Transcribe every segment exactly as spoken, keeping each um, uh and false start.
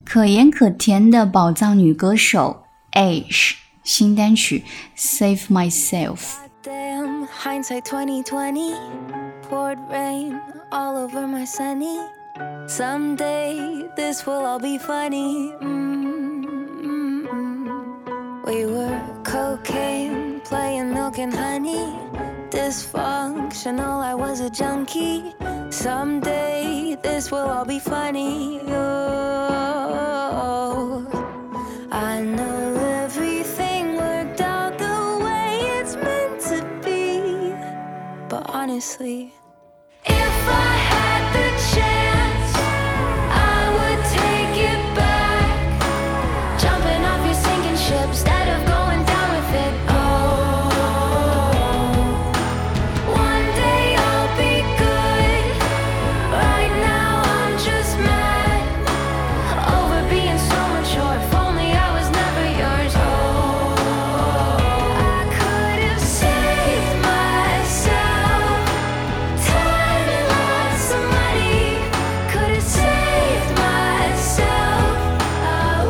可盐可甜的宝藏女歌手 Aish 新单曲 Save Myself。 Damn, hindsight twenty twenty poured rain all over my sunny. Someday this will all be funny. Mm-hmm. We were cocaine, playing milk and honey. Dysfunctional, I was a junkie. Someday this will all be funny. Oh, I know everything worked out the way it's meant to be. But honestly, if I had the chance, I would take it back. Jumping off your sinking ship instead of going down with it. Oh, one day I'll be good. Right now I'm just mad over being so mature. If only I was never yours. Oh, I could have saved myself time and lots of money. Could have saved myself. Oh,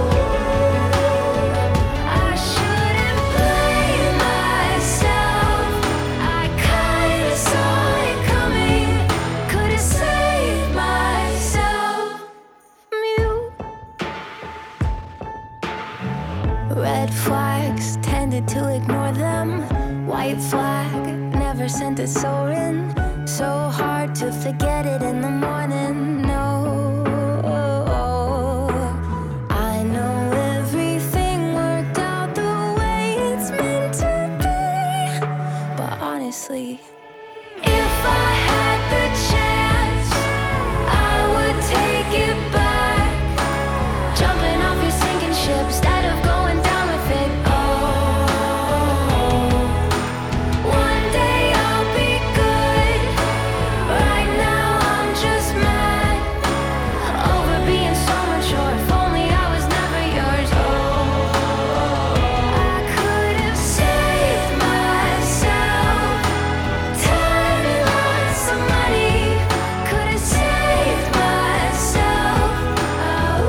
I shouldn't blame myself. I kinda saw it coming. Could have saved myself from you. Red flags, tended to ignore them. White flag, never sent it soaring. So hard to forget it in the morning. No, I know everything worked out the way it's meant to be. But honestly, if I had the chance, I would take it back. Jumping off your sinking ship instead of going down with it. Oh, one day I'll be good. Right now I'm just mad over being so mature. If only I was never yours. Oh, I could have saved myself time and lots of money. Could have saved myself. Oh,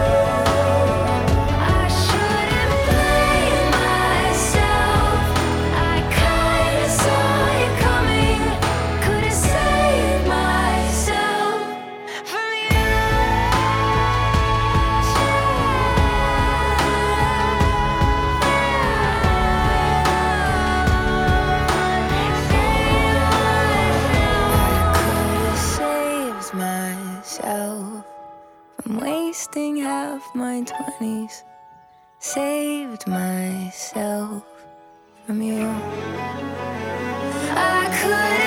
I shouldn't blame myself. I kinda saw it coming. Could have saved myself from you. Could have saved myself from wasting half my twenties. Saved myself from you. I could